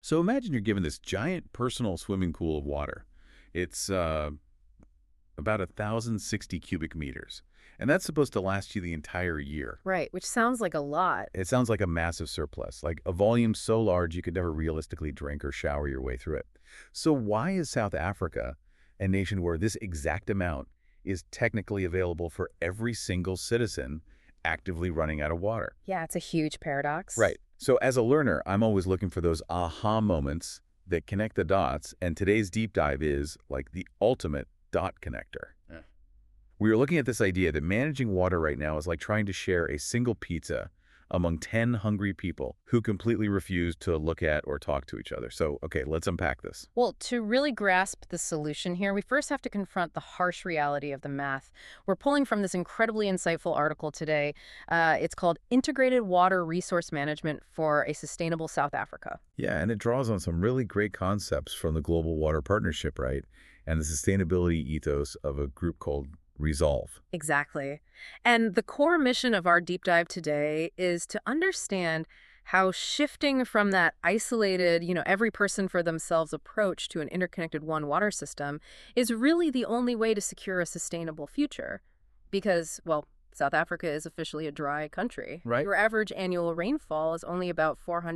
So imagine you're given this giant personal swimming pool of water. It's about 1,060 cubic meters, and that's supposed to last you the entire year. Right, which sounds like a lot. It sounds like a massive surplus, like a volume so large you could never realistically drink or shower your way through it. So why is South Africa a nation where this exact amount is technically available for every single citizen actively running out of water? Yeah, it's a huge paradox. Right. So as a learner, I'm always looking for those aha moments that connect the dots, and today's deep dive is like the ultimate dot connector. Yeah. We are looking at this idea that managing water right now is like trying to share a single pizza among 10 hungry people who completely refuse to look at or talk to each other. So, okay, let's unpack this. Well, to really grasp the solution here, we first have to confront the harsh reality of the math. We're pulling from this incredibly insightful article today. It's called Integrated Water Resource Management for a Sustainable South Africa. Yeah, and it draws on some really great concepts from the Global Water Partnership, right? And the sustainability ethos of a group called Resolve. Exactly. And the core mission of our deep dive today is to understand how shifting from that isolated, every person for themselves approach to an interconnected one water system is really the only way to secure a sustainable future. Because, well, South Africa is officially a dry country. Right. Your average annual rainfall is only about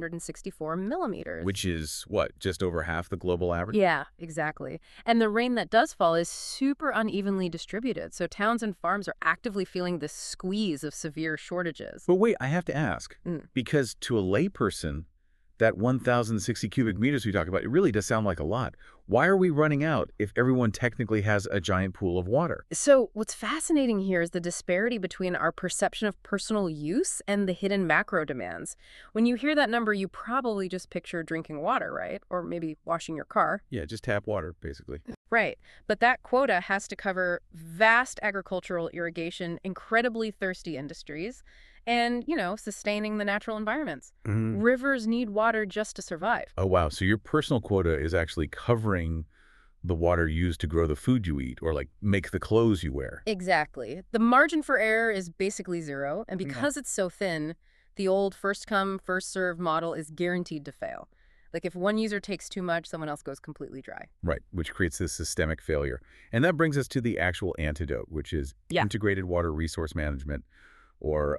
464 millimeters. Which is, what, just over half the global average? Yeah, exactly. And the rain that does fall is super unevenly distributed, so towns and farms are actively feeling the squeeze of severe shortages. But wait, I have to ask, Mm. because to a layperson, that 1,060 cubic meters we talk about, it really does sound like a lot. Why are we running out if everyone technically has a giant pool of water? So what's fascinating here is the disparity between our perception of personal use and the hidden macro demands. When you hear that number, you probably just picture drinking water, right? Or maybe washing your car. Yeah, just tap water, basically. Right. But that quota has to cover vast agricultural irrigation, incredibly thirsty industries, and, sustaining the natural environments. Rivers need water just to survive. Oh, wow. So your personal quota is actually covering the water used to grow the food you eat or, like, make the clothes you wear. Exactly. The margin for error is basically zero, and because it's so thin, the old first come, first serve model is guaranteed to fail. Like if one user takes too much, someone else goes completely dry. Right, which creates this systemic failure. And that brings us to the actual antidote, which is Integrated Water Resource Management, or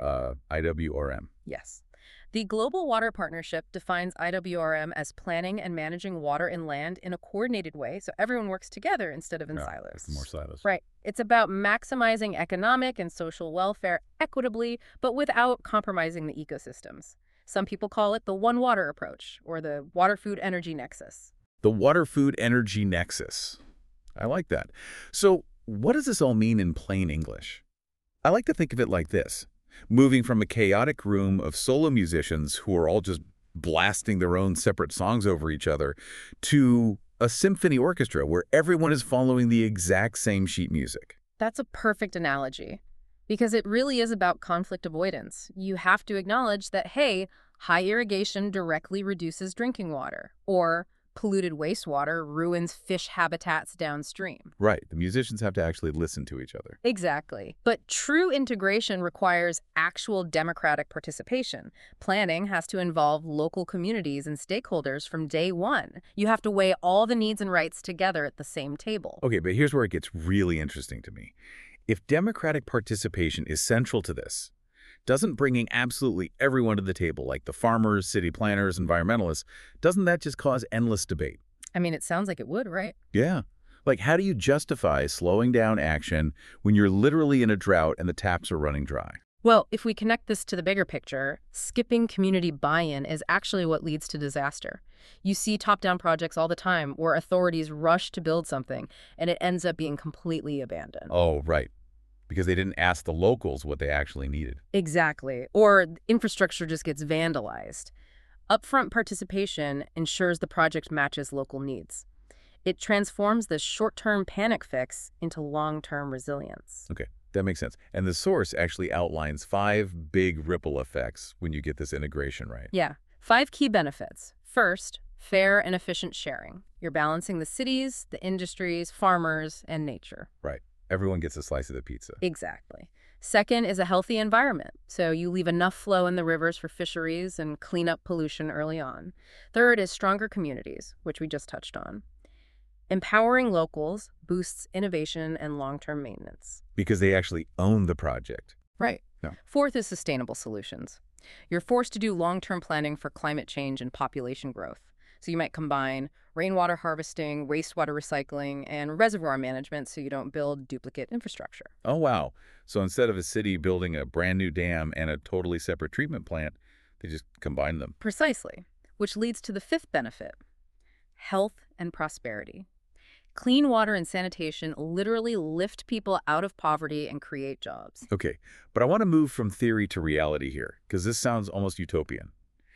IWRM. Yes. The Global Water Partnership defines IWRM as planning and managing water and land in a coordinated way so everyone works together instead of in silos. More silos. Right. It's about maximizing economic and social welfare equitably, but without compromising the ecosystems. Some people call it the one water approach, or the water-food-energy nexus. The water-food-energy nexus. I like that. So what does this all mean in plain English? I like to think of it like this. Moving from a chaotic room of solo musicians who are all just blasting their own separate songs over each other to a symphony orchestra where everyone is following the exact same sheet music. That's a perfect analogy, because it really is about conflict avoidance. You have to acknowledge that, hey, high irrigation directly reduces drinking water, or polluted wastewater ruins fish habitats downstream. Right. The musicians have to actually listen to each other. Exactly. But true integration requires actual democratic participation. Planning has to involve local communities and stakeholders from day one. You have to weigh all the needs and rights together at the same table. Okay, but here's where it gets really interesting to me. If democratic participation is central to this, doesn't bringing absolutely everyone to the table, like the farmers, city planners, environmentalists, doesn't that just cause endless debate? I mean, it sounds like it would, right? Yeah. Like, how do you justify slowing down action when you're literally in a drought and the taps are running dry? Well, if we connect this to the bigger picture, skipping community buy-in is actually what leads to disaster. You see top-down projects all the time where authorities rush to build something, and it ends up being completely abandoned. Oh, right. Because they didn't ask the locals what they actually needed. Exactly. Or infrastructure just gets vandalized. Upfront participation ensures the project matches local needs. It transforms the short-term panic fix into long-term resilience. Okay, that makes sense. And the source actually outlines 5 big ripple effects when you get this integration right. Yeah. 5 key benefits. First, fair and efficient sharing. You're balancing the cities, the industries, farmers, and nature. Right. Everyone gets a slice of the pizza. Exactly. Second is a healthy environment. So you leave enough flow in the rivers for fisheries and clean up pollution early on. Third is stronger communities, which we just touched on. Empowering locals boosts innovation and long-term maintenance. Because they actually own the project. Right. No. Fourth is sustainable solutions. You're forced to do long-term planning for climate change and population growth. So you might combine rainwater harvesting, wastewater recycling, and reservoir management so you don't build duplicate infrastructure. Oh, wow. So instead of a city building a brand new dam and a totally separate treatment plant, they just combine them. Precisely. Which leads to the fifth benefit: health and prosperity. Clean water and sanitation literally lift people out of poverty and create jobs. Okay, but I want to move from theory to reality here, because this sounds almost utopian.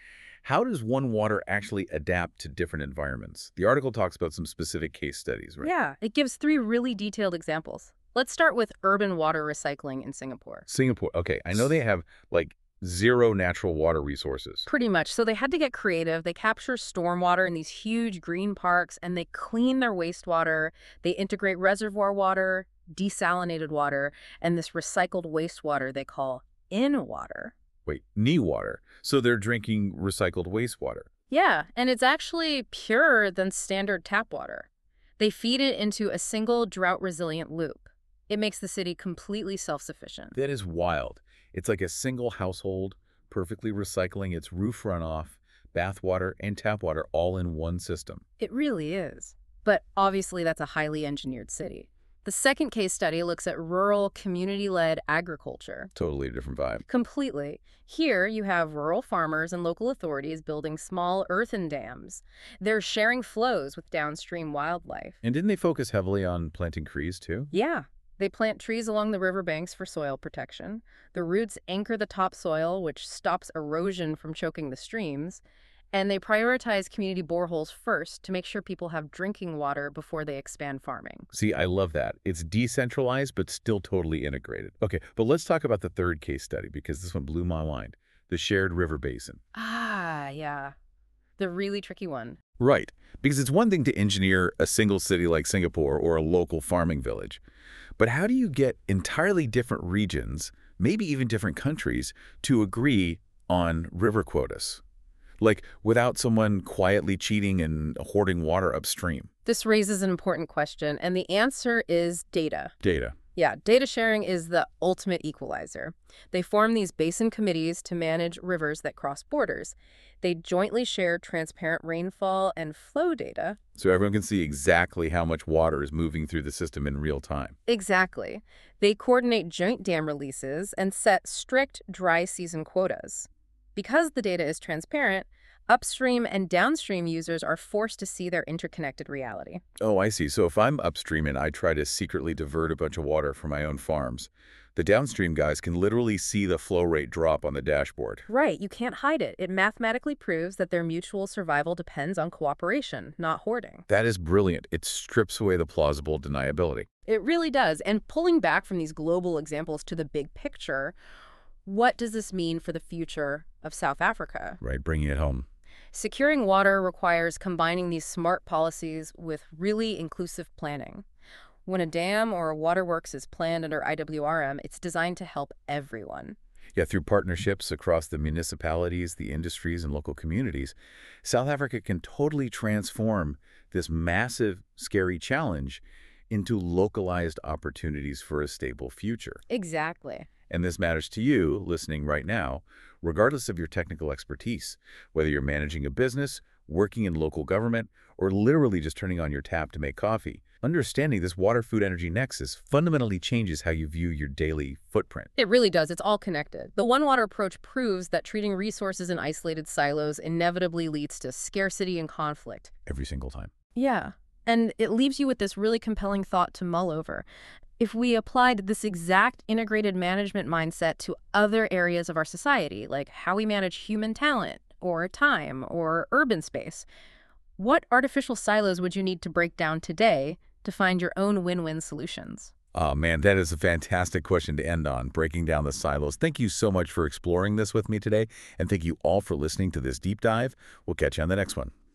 How does One Water actually adapt to different environments? The article talks about some specific case studies, right? Yeah, it gives 3 really detailed examples. Let's start with urban water recycling in Singapore. Singapore, okay, I know they have, like, zero natural water resources. Pretty much. So they had to get creative. They capture stormwater in these huge green parks, and they clean their wastewater. They integrate reservoir water, desalinated water, and this recycled wastewater they call in-water. Wait, water. So they're drinking recycled wastewater. Yeah, and it's actually purer than standard tap water. They feed it into a single drought-resilient loop. It makes the city completely self-sufficient. That is wild. It's like a single household perfectly recycling its roof runoff, bathwater, and tap water all in one system. It really is. But obviously that's a highly engineered city. The second case study looks at rural, community-led agriculture. Totally different vibe. Completely. Here, you have rural farmers and local authorities building small earthen dams. They're sharing flows with downstream wildlife. And didn't they focus heavily on planting trees, too? Yeah. They plant trees along the riverbanks for soil protection. The roots anchor the topsoil, which stops erosion from choking the streams. And they prioritize community boreholes first to make sure people have drinking water before they expand farming. See, I love that. It's decentralized, but still totally integrated. Okay, but let's talk about the third case study, because this one blew my mind. The shared river basin. Ah, yeah. The really tricky one. Right, because it's one thing to engineer a single city like Singapore or a local farming village. But how do you get entirely different regions, maybe even different countries, to agree on river quotas? Like, without someone quietly cheating and hoarding water upstream. This raises an important question, and the answer is data. Data. Yeah, data sharing is the ultimate equalizer. They form these basin committees to manage rivers that cross borders. They jointly share transparent rainfall and flow data. So everyone can see exactly how much water is moving through the system in real time. Exactly. They coordinate joint dam releases and set strict dry season quotas. Because the data is transparent, upstream and downstream users are forced to see their interconnected reality. Oh, I see. So if I'm upstream and I try to secretly divert a bunch of water from my own farms, the downstream guys can literally see the flow rate drop on the dashboard. Right, you can't hide it. It mathematically proves that their mutual survival depends on cooperation, not hoarding. That is brilliant. It strips away the plausible deniability. It really does. And pulling back from these global examples to the big picture, what does this mean for the future of South Africa? Right, bringing it home. Securing water requires combining these smart policies with really inclusive planning. When a dam or a waterworks is planned under IWRM, it's designed to help everyone. Yeah, through partnerships across the municipalities, the industries, and local communities, South Africa can totally transform this massive, scary challenge into localized opportunities for a stable future. Exactly. And this matters to you, listening right now, regardless of your technical expertise, whether you're managing a business, working in local government, or literally just turning on your tap to make coffee. Understanding this water-food-energy nexus fundamentally changes how you view your daily footprint. It really does. It's all connected. The One Water approach proves that treating resources in isolated silos inevitably leads to scarcity and conflict. Every single time. Yeah. And it leaves you with this really compelling thought to mull over. If we applied this exact integrated management mindset to other areas of our society, like how we manage human talent, or time, or urban space, what artificial silos would you need to break down today to find your own win-win solutions? Oh, man, that is a fantastic question to end on, breaking down the silos. Thank you so much for exploring this with me today, and thank you all for listening to this deep dive. We'll catch you on the next one.